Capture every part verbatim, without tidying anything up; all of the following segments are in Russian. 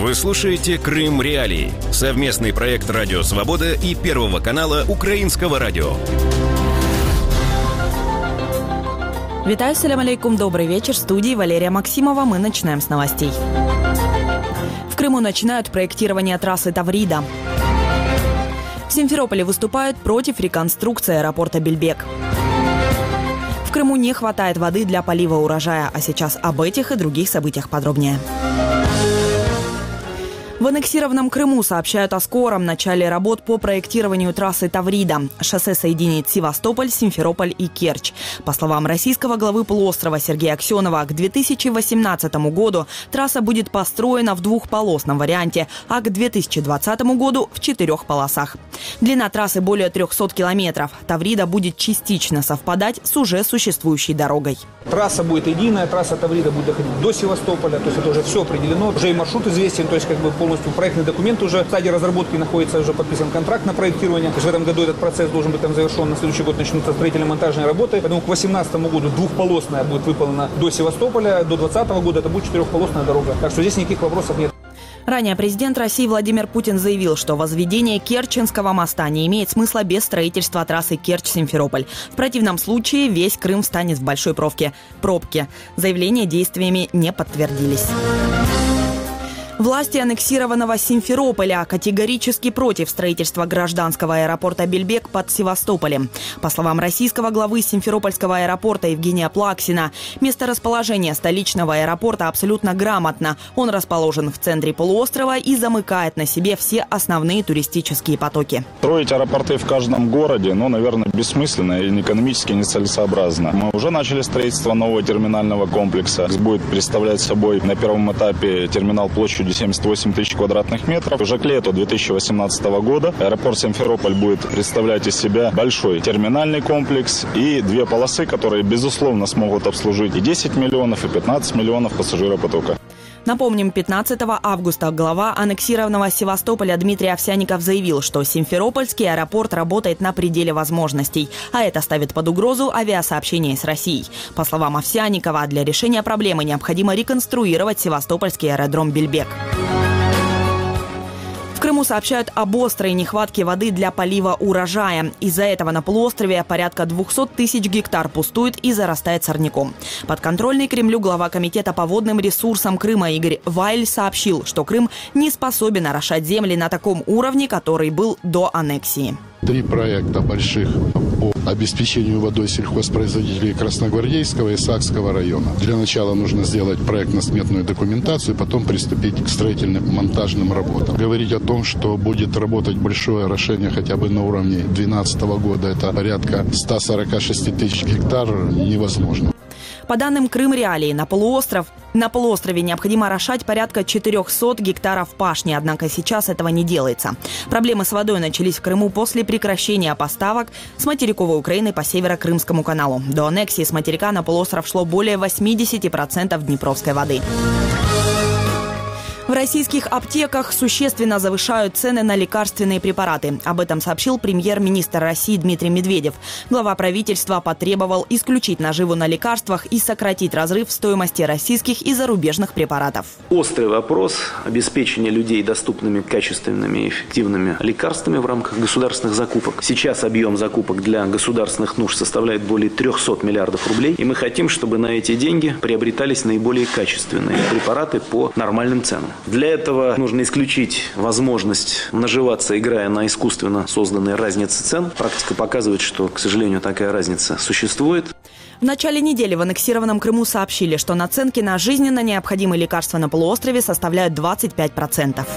Вы слушаете «Крым Реалии» – совместный проект «Радио Свобода» и Первого канала Украинского радио. Витаю, салям алейкум, добрый вечер. В студии Валерия Максимова. Мы начинаем с новостей. В Крыму начинают проектирование трассы Таврида. В Симферополе выступают против реконструкции аэропорта Бельбек. В Крыму не хватает воды для полива урожая. А сейчас об этих и других событиях подробнее. В аннексированном Крыму сообщают о скором начале работ по проектированию трассы Таврида. Шоссе соединит Севастополь, Симферополь и Керчь. По словам российского главы полуострова Сергея Аксенова, к две тысячи восемнадцатому году трасса будет построена в двухполосном варианте, а к две тысячи двадцатому году в четырех полосах. Длина трассы более трехсот километров. Таврида будет частично совпадать с уже существующей дорогой. Трасса будет единая, трасса Таврида будет доходить до Севастополя, то есть это уже все определено, уже и маршрут известен, то есть как бы полностью проектный документ уже в стадии разработки находится, уже подписан контракт на проектирование. То есть в этом году этот процесс должен быть там завершен, на следующий год начнутся строительно-монтажные работы, поэтому к восемнадцатому году двухполосная будет выполнена до Севастополя, до двадцатого года это будет четырехполосная дорога, так что здесь никаких вопросов нет. Ранее президент России Владимир Путин заявил, что возведение Керченского моста не имеет смысла без строительства трассы Керчь-Симферополь. В противном случае весь Крым встанет в большой пробке. пробке. Заявления действиями не подтвердились. Власти аннексированного Симферополя категорически против строительства гражданского аэропорта Бельбек под Севастополем. По словам российского главы Симферопольского аэропорта Евгения Плаксина, место расположения столичного аэропорта абсолютно грамотно. Он расположен в центре полуострова и замыкает на себе все основные туристические потоки. Строить аэропорты в каждом городе, ну, наверное, бессмысленно и экономически нецелесообразно. Мы уже начали строительство нового терминального комплекса. Будет представлять собой на первом этапе терминал площадью семьдесят восемь тысяч квадратных метров. Уже к лету две тысячи восемнадцатого года аэропорт Симферополь будет представлять из себя большой терминальный комплекс и две полосы, которые, безусловно, смогут обслужить и десять миллионов, и пятнадцать миллионов пассажиропотока. Напомним, пятнадцатого августа глава аннексированного Севастополя Дмитрий Овсянников заявил, что Симферопольский аэропорт работает на пределе возможностей, а это ставит под угрозу авиасообщение с Россией. По словам Овсянникова, для решения проблемы необходимо реконструировать Севастопольский аэродром Бельбек. В Крыму сообщают об острой нехватке воды для полива урожая. Из-за этого на полуострове порядка двухсот тысяч гектар пустует и зарастает сорняком. Подконтрольный Кремлю глава комитета по водным ресурсам Крыма Игорь Вайль сообщил, что Крым не способен орошать земли на таком уровне, который был до аннексии. Три проекта больших по обеспечению водой сельхозпроизводителей Красногвардейского и Сакского района. Для начала нужно сделать проектно-сметную документацию, потом приступить к строительным монтажным работам. Говорить о том, что будет работать большое орошение хотя бы на уровне две тысячи двенадцатого года, это порядка ста сорока шести тысяч гектар, невозможно. По данным Крым Реалии, на полуостров на полуострове необходимо орошать порядка четырехсот гектаров пашни, однако сейчас этого не делается. Проблемы с водой начались в Крыму после прекращения поставок с материковой Украины по Северо-Крымскому каналу. До аннексии с материка на полуостров шло более восьмидесяти процентов днепровской воды. В российских аптеках существенно завышают цены на лекарственные препараты. Об этом сообщил премьер-министр России Дмитрий Медведев. Глава правительства потребовал исключить наживу на лекарствах и сократить разрыв в стоимости российских и зарубежных препаратов. Острый вопрос обеспечения людей доступными, качественными и эффективными лекарствами в рамках государственных закупок. Сейчас объем закупок для государственных нужд составляет более трехсот миллиардов рублей. И мы хотим, чтобы на эти деньги приобретались наиболее качественные препараты по нормальным ценам. Для этого нужно исключить возможность наживаться, играя на искусственно созданные разницы цен. Практика показывает, что, к сожалению, такая разница существует. В начале недели в аннексированном Крыму сообщили, что наценки на жизненно необходимые лекарства на полуострове составляют двадцать пять процентов.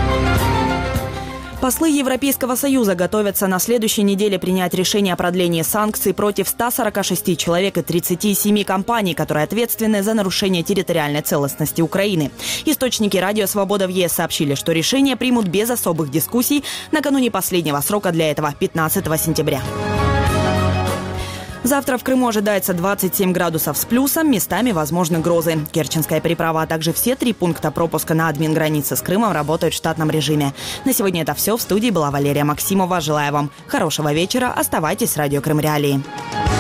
Послы Европейского Союза готовятся на следующей неделе принять решение о продлении санкций против ста сорока шести человек и тридцати семи компаний, которые ответственны за нарушение территориальной целостности Украины. Источники «Радио Свобода» в ЕС сообщили, что решение примут без особых дискуссий накануне последнего срока для этого – пятнадцатого сентября. Завтра в Крыму ожидается двадцать семь градусов с плюсом, местами возможны грозы. Керченская переправа, а также все три пункта пропуска на админгранице с Крымом работают в штатном режиме. На сегодня это все. В студии была Валерия Максимова. Желаю вам хорошего вечера. Оставайтесь с радио Крым Реалии.